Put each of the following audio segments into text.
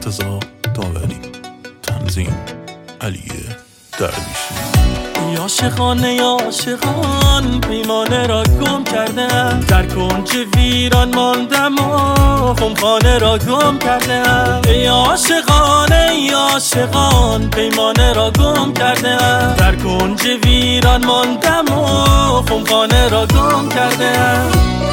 مرتضی داوری، تنظیم علی درویشی. عاشقان عاشقان پیمانه را گم کردم، در کنج ویران ماندم و خمخانه را گم کردم. ای عاشقان پیمانه را گم کردم، در کنج ویران ماندم و خمخانه را گم کردم.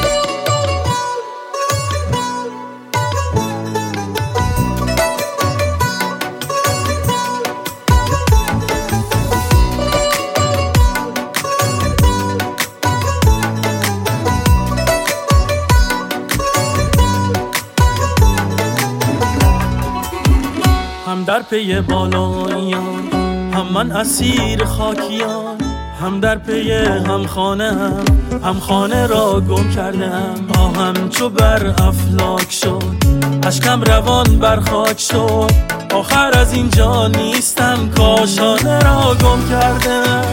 هم در پی بالاییان، هم من اسیر خاکیان، هم در پی هم خانه را گم کردم. آهم چو بر افلاک شد، اشکم روان بر خاک شد، آخر از اینجا نیستم، کاشانه را گم کردم.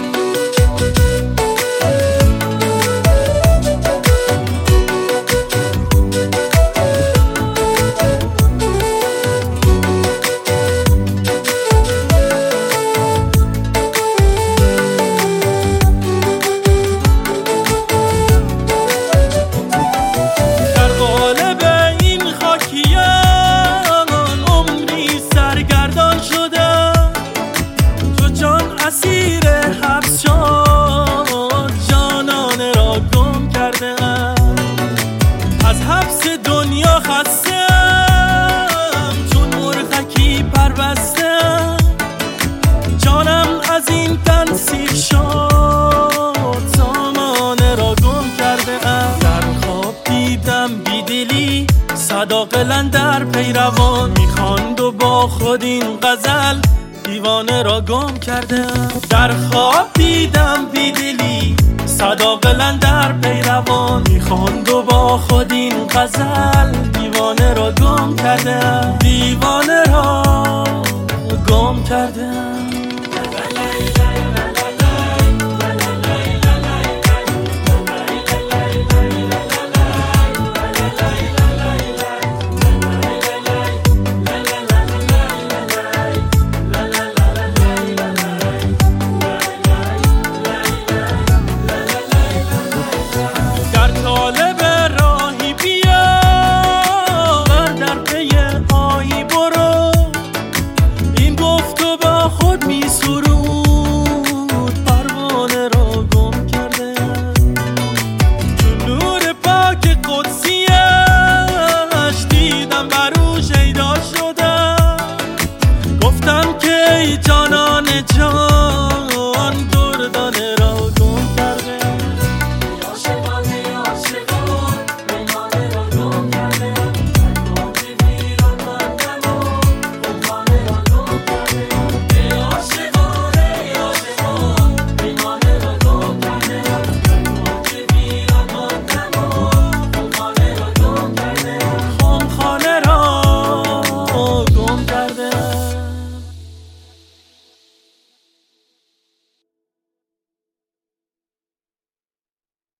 اسیر حبس شد، جانانه را گم کردم. از حبس دنیا خستم، چون مرغکی پربستم. جانم از این تن سیر شد، سامانه را گم کردم. در خواب دیدم بیدلی، صدا قلندر پیروان میخواند و با خود این غزل دیوانه را گم کردم. در خواب دیدم بیدلی، صدا قلندر پیروان میخواند و با خود این غزل دیوانه را گم کردم. دیوانه را گم کردم.